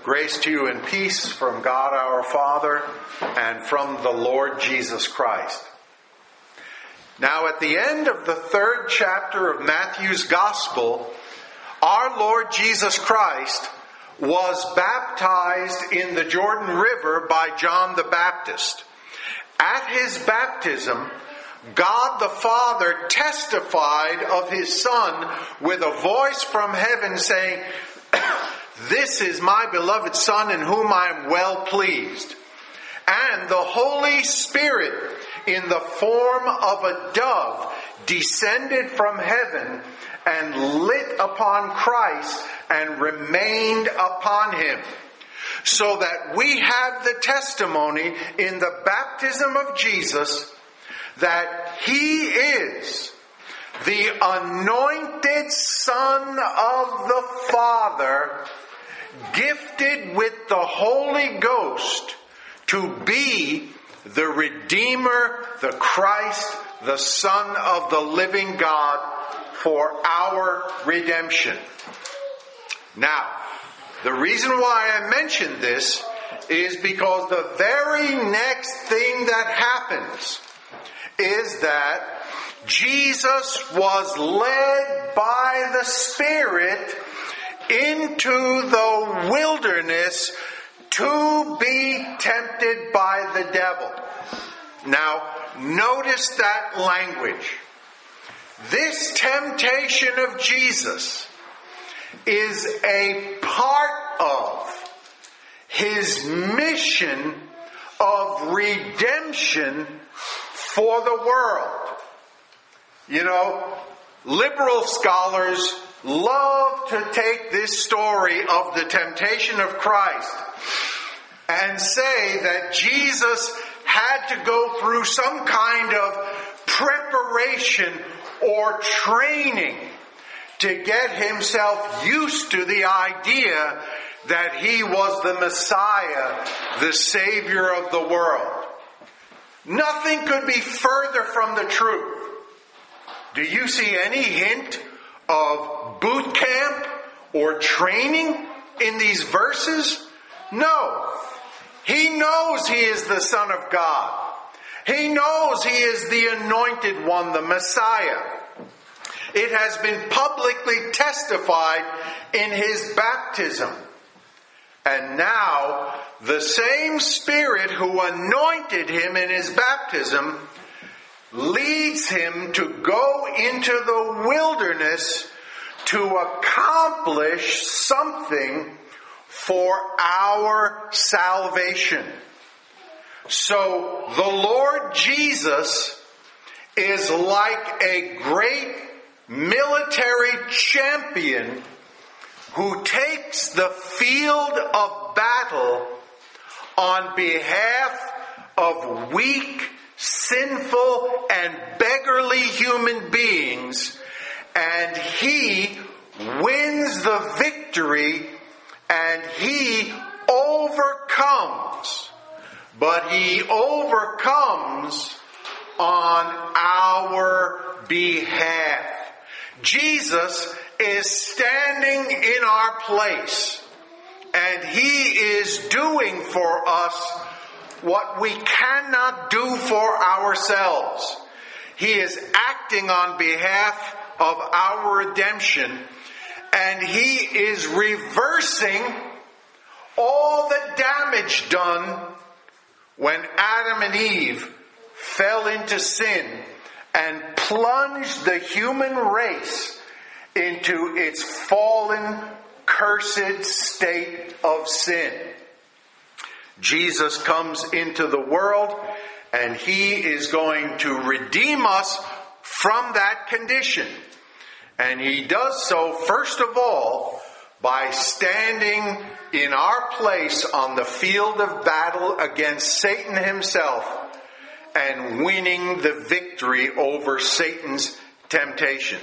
Grace to you and peace from God our Father and from the Lord Jesus Christ. Now at the end of the 3rd chapter of Matthew's Gospel, our Lord Jesus Christ was baptized in the Jordan River by John the Baptist. At his baptism, God the Father testified of his Son with a voice from heaven saying, "This is my beloved Son in whom I am well pleased." And the Holy Spirit, in the form of a dove, descended from heaven and lit upon Christ and remained upon him. So that we have the testimony in the baptism of Jesus that he is the anointed Son of the Father, gifted with the Holy Ghost to be the Redeemer, the Christ, the Son of the living God for our redemption. Now, the reason why I mention this is because the very next thing that happens is that Jesus was led by the Spirit into the wilderness to be tempted by the devil. Now, notice that language. This temptation of Jesus is a part of his mission of redemption for the world. You know, liberal scholars love to take this story of the temptation of Christ and say that Jesus had to go through some kind of preparation or training to get himself used to the idea that he was the Messiah, the Savior of the world. Nothing could be further from the truth. Do you see any hint of boot camp or training in these verses? No. He knows he is the Son of God. He knows he is the anointed one, the Messiah. It has been publicly testified in his baptism. And now, the same Spirit who anointed him in his baptism leads him to go into the wilderness to accomplish something for our salvation. So, the Lord Jesus is like a great military champion who takes the field of battle on behalf of weak, sinful, and beggarly human beings, and he wins the victory and he overcomes. But he overcomes on our behalf. Jesus is standing in our place, and he is doing for us what we cannot do for ourselves. He is acting on behalf of our redemption, and he is reversing all the damage done when Adam and Eve fell into sin and plunged the human race into its fallen, cursed state of sin. Jesus comes into the world, and he is going to redeem us from that condition. And he does so, first of all, by standing in our place on the field of battle against Satan himself and winning the victory over Satan's temptation.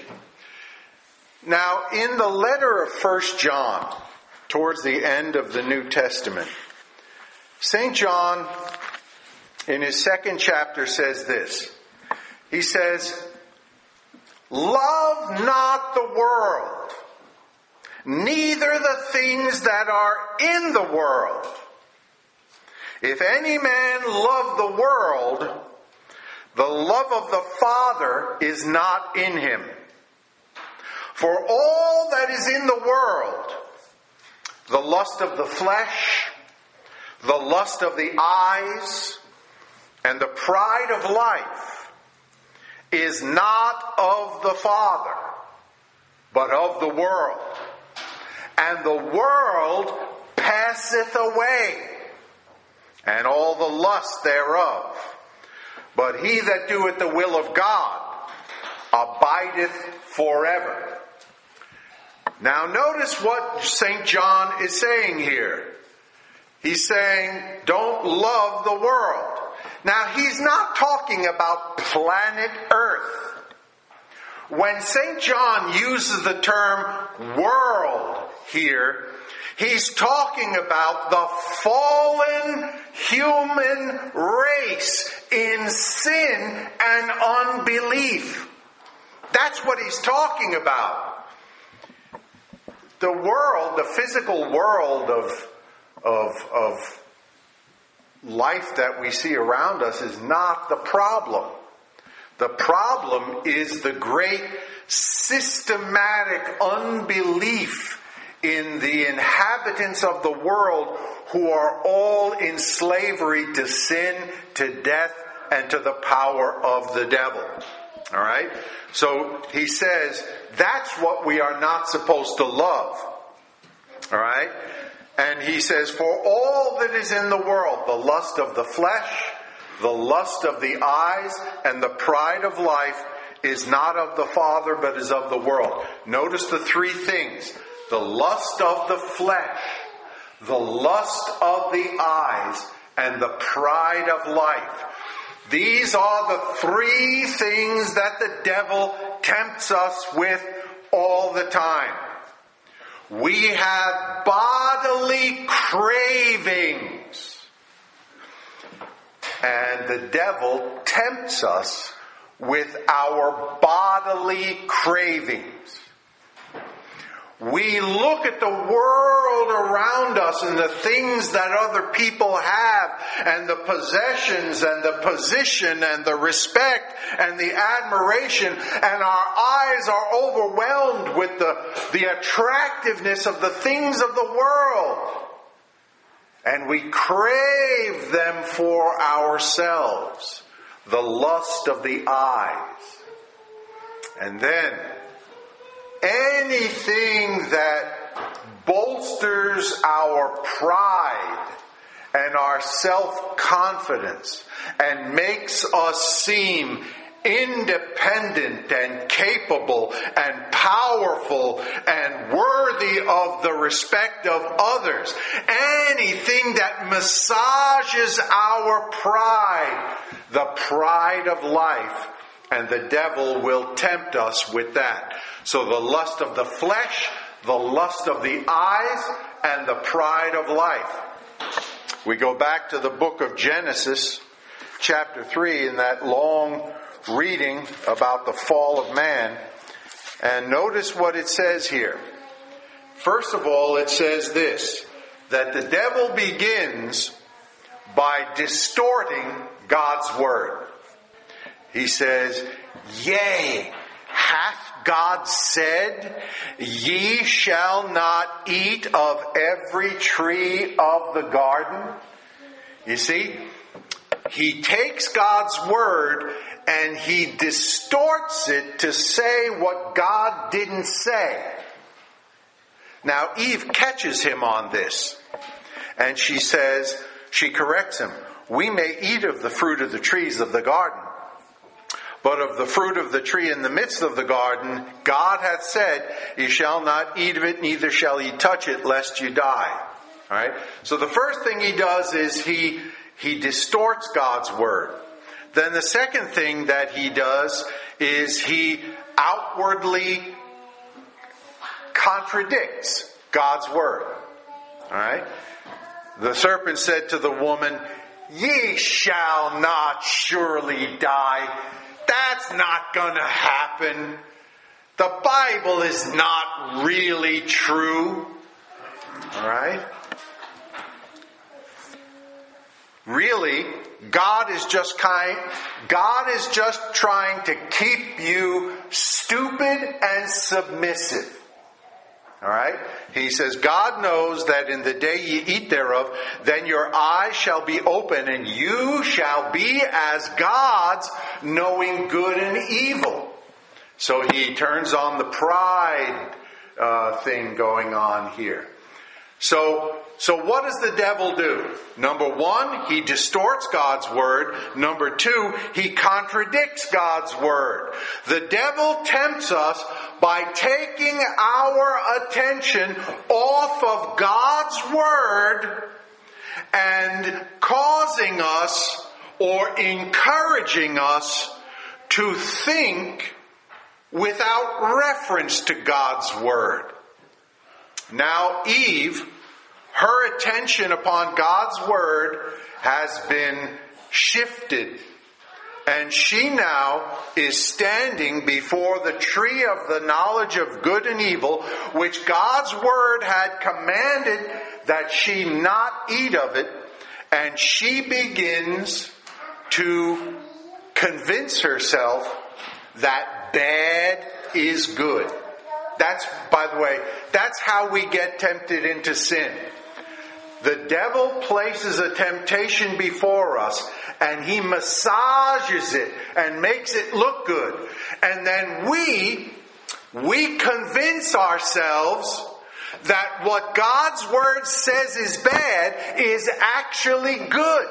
Now, in the letter of 1 John, towards the end of the New Testament, St. John, in his 2nd chapter, says this. He says, "Love not the world, neither the things that are in the world. If any man love the world, the love of the Father is not in him. For all that is in the world, the lust of the flesh, the lust of the eyes, and the pride of life, is not of the Father, but of the world. And the world passeth away, and all the lust thereof. But he that doeth the will of God abideth forever. Now notice what St. John is saying here. He's saying, don't love the world. Now he's not talking about planet Earth. When St. John uses the term world here, he's talking about the fallen human race in sin and unbelief. That's what he's talking about. The world, the physical world of life that we see around us is not the problem. The problem is the great systematic unbelief in the inhabitants of the world who are all in slavery to sin, to death, and to the power of the devil. All right? So he says that's what we are not supposed to love. All right? And he says, for all that is in the world, the lust of the flesh, the lust of the eyes, and the pride of life is not of the Father, but is of the world. Notice the three things. The lust of the flesh, the lust of the eyes, and the pride of life. These are the three things that the devil tempts us with all the time. We have bodily cravings. And the devil tempts us with our bodily cravings. We look at the world around us and the things that other people have and the possessions and the position and the respect and the admiration, and our eyes are overwhelmed with the attractiveness of the things of the world. And we crave them for ourselves. The lust of the eyes. And then anything that bolsters our pride and our self-confidence and makes us seem independent and capable and powerful and worthy of the respect of others. Anything that massages our pride, the pride of life, and the devil will tempt us with that. So the lust of the flesh, the lust of the eyes, and the pride of life. We go back to the book of Genesis, chapter 3, in that long reading about the fall of man. And notice what it says here. First of all, it says this, that the devil begins by distorting God's word. He says, yea, hath God said, ye shall not eat of every tree of the garden? You see, he takes God's word and he distorts it to say what God didn't say. Now Eve catches him on this, and she says, she corrects him, we may eat of the fruit of the trees of the garden, but of the fruit of the tree in the midst of the garden, God hath said, ye shall not eat of it, neither shall ye touch it, lest you die. All right? So the first thing he does is he distorts God's word. Then the second thing that he does is he outwardly contradicts God's word. All right? The serpent said to the woman, ye shall not surely die. That's not going to happen. The Bible is not really true. All right? Really, God is just trying to keep you stupid and submissive. All right? He says, God knows that in the day ye eat thereof, then your eyes shall be open, and you shall be as gods, knowing good and evil. So he turns on the pride thing going on here. So what does the devil do? Number one, he distorts God's word. Number two, he contradicts God's word. The devil tempts us by taking our attention off of God's word and causing us or encouraging us to think without reference to God's word. Now Eve, her attention upon God's word has been shifted, and she now is standing before the tree of the knowledge of good and evil, which God's word had commanded that she not eat of it, and she begins to convince herself that bad is good. By the way, that's how we get tempted into sin. The devil places a temptation before us, and he massages it and makes it look good. And then we convince ourselves that what God's word says is bad is actually good.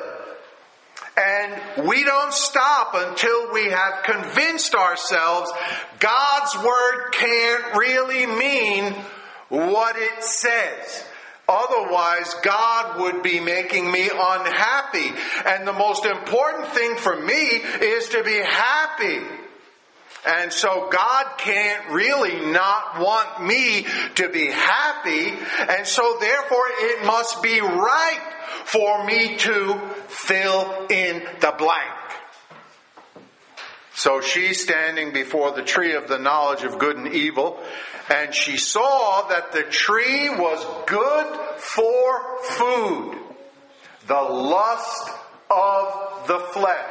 And we don't stop until we have convinced ourselves God's word can't really mean what it says. Otherwise, God would be making me unhappy. And the most important thing for me is to be happy. And so God can't really not want me to be happy. And so therefore it must be right for me to fill in the blank. So she's standing before the tree of the knowledge of good and evil, and she saw that the tree was good for food, the lust of the flesh.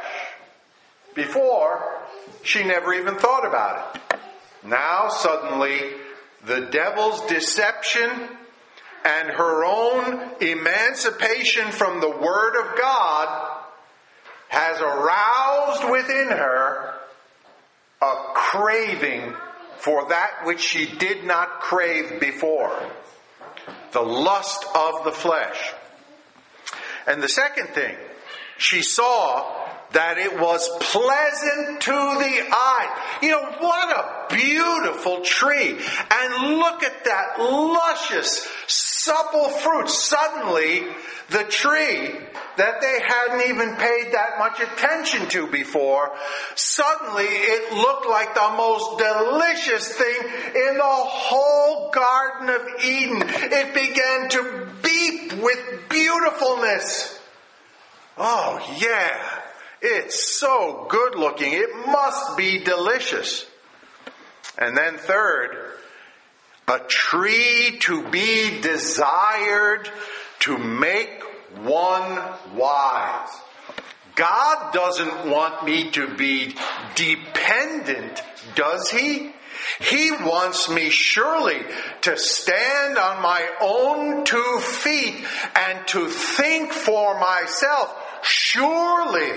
Before, she never even thought about it. Now suddenly, the devil's deception and her own emancipation from the Word of God has aroused within her a craving for that which she did not crave before. The lust of the flesh. And the second thing, she saw that it was pleasant to the eye. You know, what a beautiful tree. And look at that luscious, supple fruit. Suddenly, the tree that they hadn't even paid that much attention to before, suddenly it looked like the most delicious thing in the whole Garden of Eden. It began to beep with beautifulness. Oh yeah, it's so good looking. It must be delicious. And then third, a tree to be desired to make one wise. God doesn't want me to be dependent, does He? He wants me surely to stand on my own 2 feet and to think for myself, surely.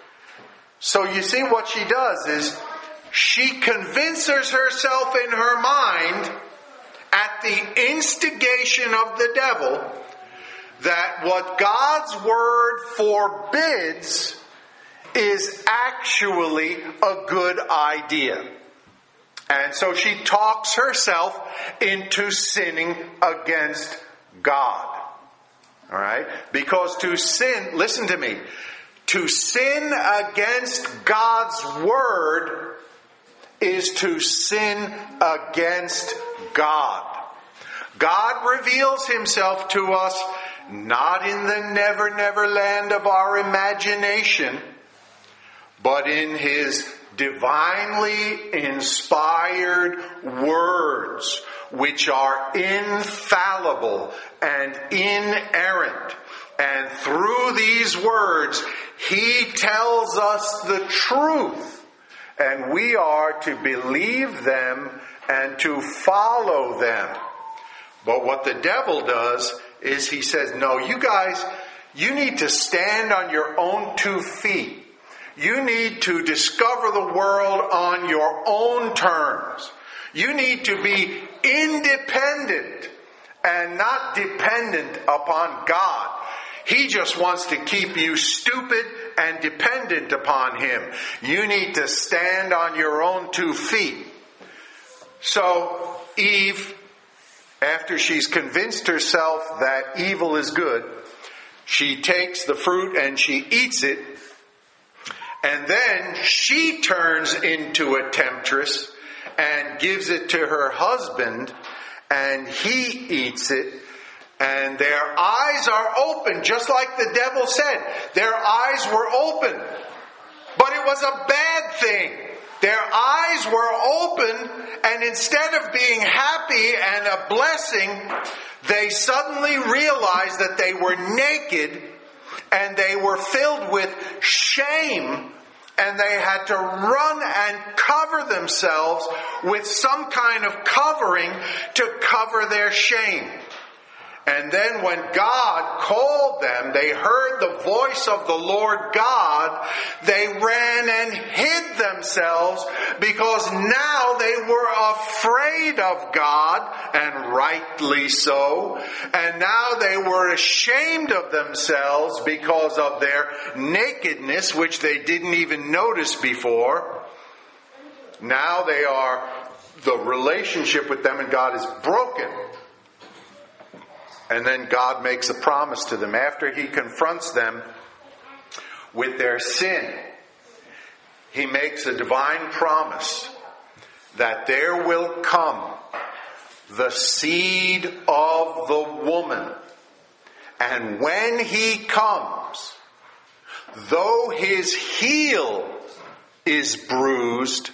So you see what she does is she convinces herself in her mind at the instigation of the devil that what God's word forbids is actually a good idea. And so she talks herself into sinning against God. All right? Because to sin, listen to me, to sin against God's word is to sin against God. God reveals Himself to us not in the never, never land of our imagination, but in His divinely inspired words which are infallible and inerrant. And through these words, he tells us the truth. And we are to believe them and to follow them. But what the devil does is he says, no, you guys, you need to stand on your own 2 feet. You need to discover the world on your own terms. You need to be independent and not dependent upon God. He just wants to keep you stupid and dependent upon him. You need to stand on your own 2 feet. So Eve, after she's convinced herself that evil is good, she takes the fruit and she eats it. And then she turns into a temptress and gives it to her husband, and he eats it. And their eyes are open, just like the devil said. Their eyes were open. But it was a bad thing. Their eyes were open, and instead of being happy and a blessing, they suddenly realized that they were naked and they were filled with shame, and they had to run and cover themselves with some kind of covering to cover their shame. And then when God called them, they heard the voice of the Lord God. They ran and hid themselves because now they were afraid of God, and rightly so. And now they were ashamed of themselves because of their nakedness, which they didn't even notice before. Now the relationship with them and God is broken. And then God makes a promise to them after he confronts them with their sin. He makes a divine promise that there will come the seed of the woman. And when he comes, though his heel is bruised,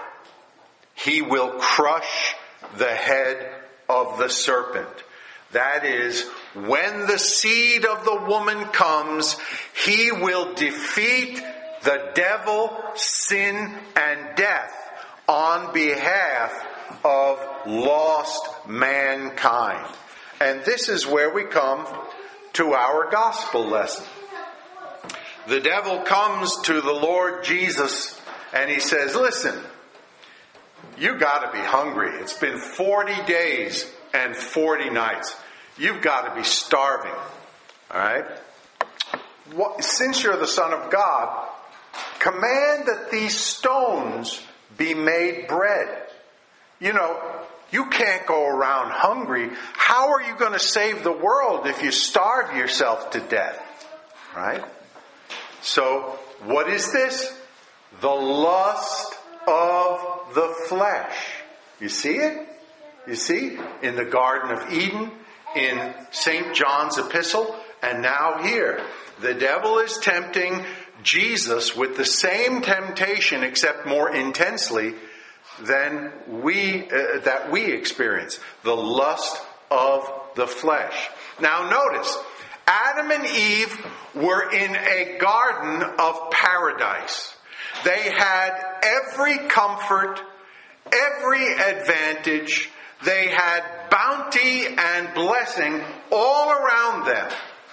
he will crush the head of the serpent. That is, when the seed of the woman comes, he will defeat the devil, sin, and death on behalf of lost mankind. And this is where we come to our gospel lesson. The devil comes to the Lord Jesus and he says, listen, you got to be hungry. It's been 40 days and 40 nights. You've got to be starving. All right? Since you're the Son of God, command that these stones be made bread. You know, you can't go around hungry. How are you going to save the world if you starve yourself to death? Right? So, what is this? The lust of the flesh. You see it? You see? In the Garden of Eden, in St. John's epistle, and now here. The devil is tempting Jesus with the same temptation, except more intensely, than that we experience. The lust of the flesh. Now notice, Adam and Eve were in a garden of paradise. They had every comfort, every advantage. They had bounty and blessing all around them.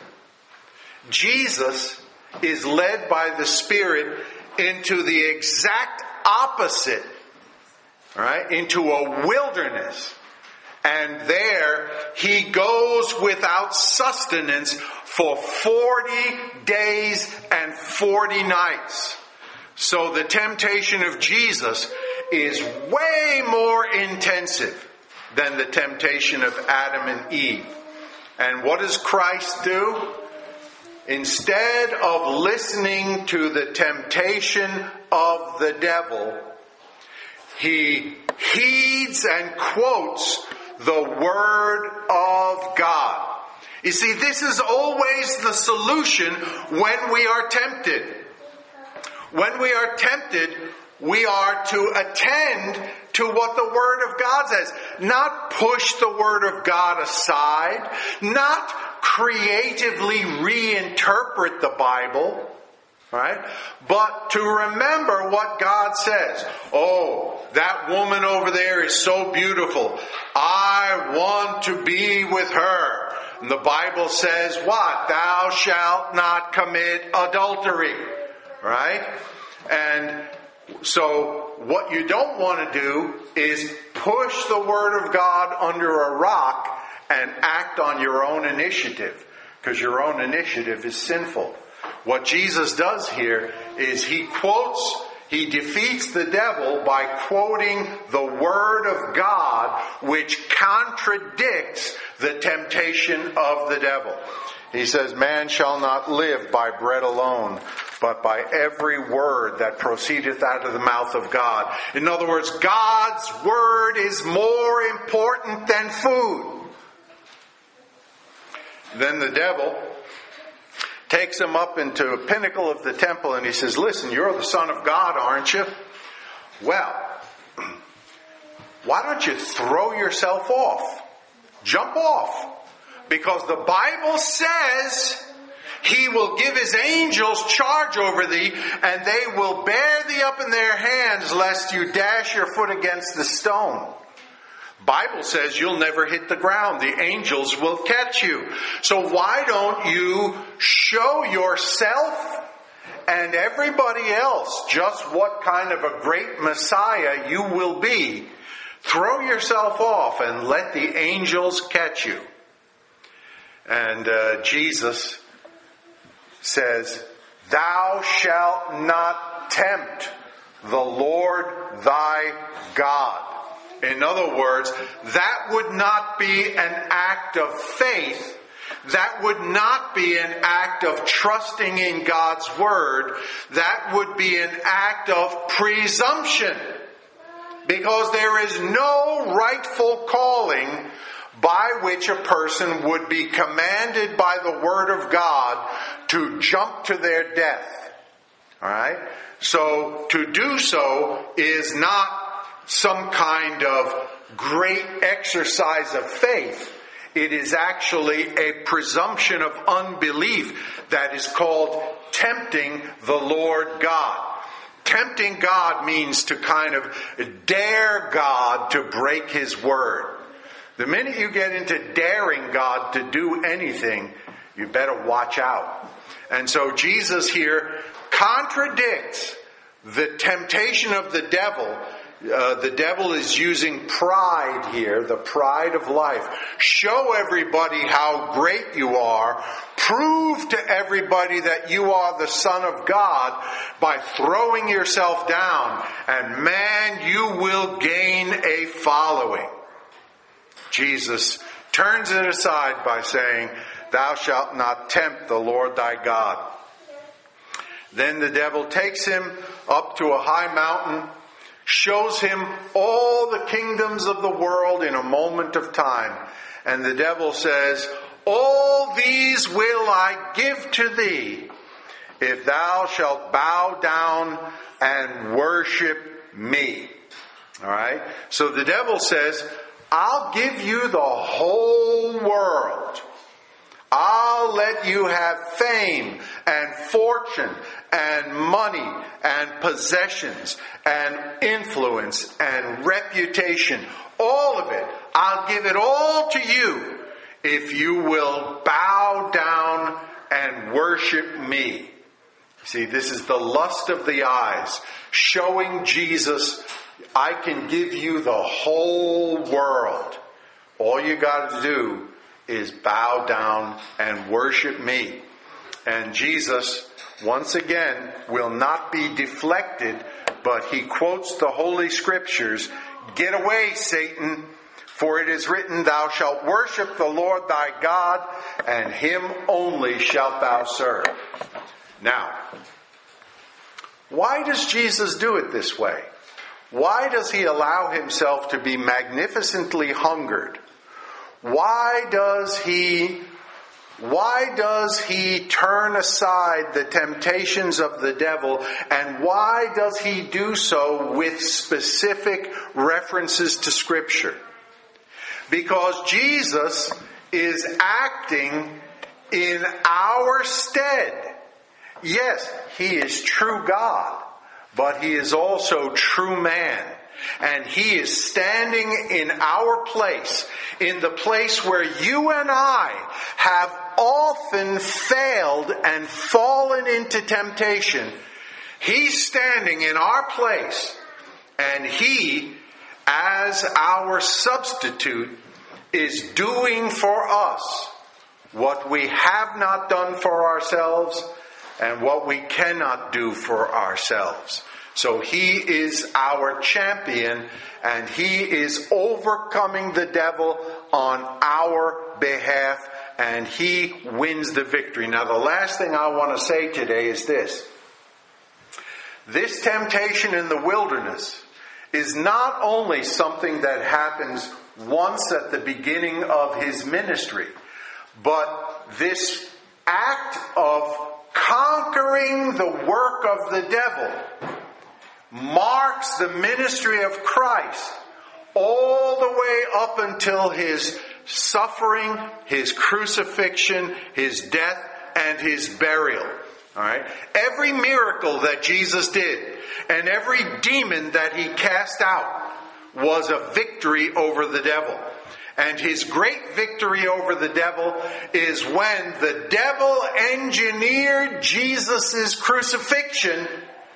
Jesus is led by the Spirit into the exact opposite, right? Into a wilderness. And there he goes without sustenance for 40 days and 40 nights. So the temptation of Jesus is way more intensive than the temptation of Adam and Eve. And what does Christ do? Instead of listening to the temptation of the devil, he heeds and quotes the Word of God. You see, this is always the solution when we are tempted. When we are tempted, we are to attend to what the Word of God says. Not push the Word of God aside. Not creatively reinterpret the Bible. Right? But to remember what God says. Oh, that woman over there is so beautiful. I want to be with her. And the Bible says what? Thou shalt not commit adultery. Right? And so what you don't want to do is push the Word of God under a rock and act on your own initiative. Because your own initiative is sinful. What Jesus does here is he defeats the devil by quoting the Word of God, which contradicts the temptation of the devil. He says, man shall not live by bread alone, but by every word that proceedeth out of the mouth of God. In other words, God's Word is more important than food. Then the devil takes him up into a pinnacle of the temple and he says, listen, you're the Son of God, aren't you? Well, why don't you throw yourself off? Jump off. Because the Bible says he will give his angels charge over thee, and they will bear thee up in their hands lest you dash your foot against the stone. Bible says you'll never hit the ground. The angels will catch you. So why don't you show yourself and everybody else just what kind of a great Messiah you will be? Throw yourself off and let the angels catch you. And Jesus says, thou shalt not tempt the Lord thy God. In other words, that would not be an act of faith. That would not be an act of trusting in God's Word. That would be an act of presumption. Because there is no rightful calling by which a person would be commanded by the Word of God to jump to their death. Alright? So, to do so is not some kind of great exercise of faith. It is actually a presumption of unbelief that is called tempting the Lord God. Tempting God means to kind of dare God to break His word. The minute you get into daring God to do anything, you better watch out. And so Jesus here contradicts the temptation of the devil. The devil is using pride here, the pride of life. Show everybody how great you are. Prove to everybody that you are the Son of God by throwing yourself down. And man, you will gain a following. Jesus turns it aside by saying, thou shalt not tempt the Lord thy God. Then the devil takes him up to a high mountain, shows him all the kingdoms of the world in a moment of time. And the devil says, all these will I give to thee, if thou shalt bow down and worship me. Alright? So the devil says, I'll give you the whole world. I'll let you have fame and fortune and money and possessions and influence and reputation. All of it. I'll give it all to you if you will bow down and worship me. See, this is the lust of the eyes, showing Jesus, I can give you the whole world. All you got to do is bow down and worship me. And Jesus, once again, will not be deflected, but he quotes the Holy Scriptures. Get away, Satan, for it is written, thou shalt worship the Lord thy God, and him only shalt thou serve. Now, why does Jesus do it this way? Why does he allow himself to be magnificently hungered? Why does he Why does he turn aside the temptations of the devil, and why does he do so with specific references to Scripture? Because Jesus is acting in our stead. Yes, he is true God, but he is also true man. And he is standing in our place, in the place where you and I have often failed and fallen into temptation. He's standing in our place, and he, as our substitute, is doing for us what we have not done for ourselves and what we cannot do for ourselves. So he is our champion, and he is overcoming the devil on our behalf, and he wins the victory. Now, the last thing I want to say today is this. This temptation in the wilderness is not only something that happens once at the beginning of his ministry, but this act of conquering the work of the devil marks the ministry of Christ all the way up until his suffering, his crucifixion, his death, and his burial. All right? Every miracle that Jesus did and every demon that he cast out was a victory over the devil. And his great victory over the devil is when the devil engineered Jesus' crucifixion,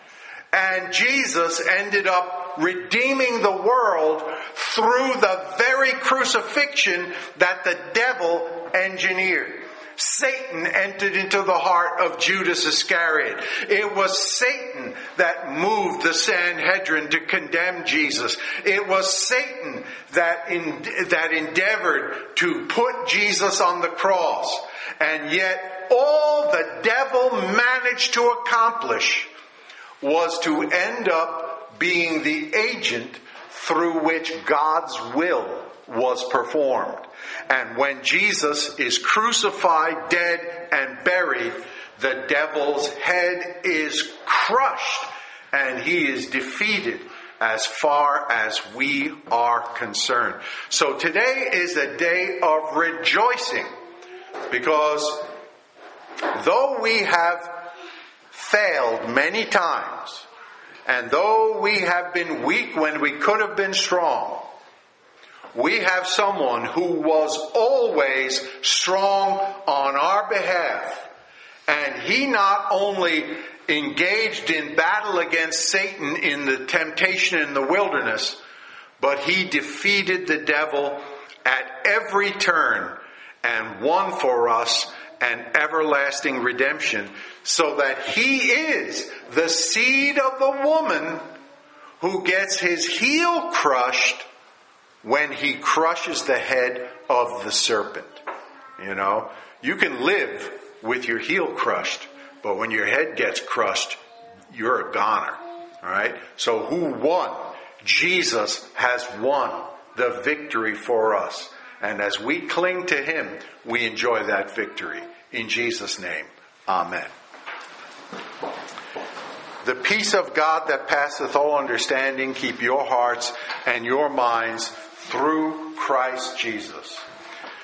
and Jesus ended up redeeming the world through the very crucifixion that the devil engineered. Satan entered into the heart of Judas Iscariot. It was Satan that moved the Sanhedrin to condemn Jesus. It was Satan that endeavored to put Jesus on the cross. And yet all the devil managed to accomplish was to end up being the agent through which God's will was performed. And when Jesus is crucified, dead, and buried, the devil's head is crushed and he is defeated as far as we are concerned. So today is a day of rejoicing, because though we have failed many times, and though we have been weak when we could have been strong, we have someone who was always strong on our behalf. And he not only engaged in battle against Satan in the temptation in the wilderness, but he defeated the devil at every turn and won for us an everlasting redemption, so that he is the seed of the woman who gets his heel crushed when he crushes the head of the serpent. You know, you can live with your heel crushed, but when your head gets crushed, you're a goner. All right? So who won? Jesus has won the victory for us. And as we cling to him, we enjoy that victory. In Jesus' name, amen. The peace of God that passeth all understanding keep your hearts and your minds through Christ Jesus.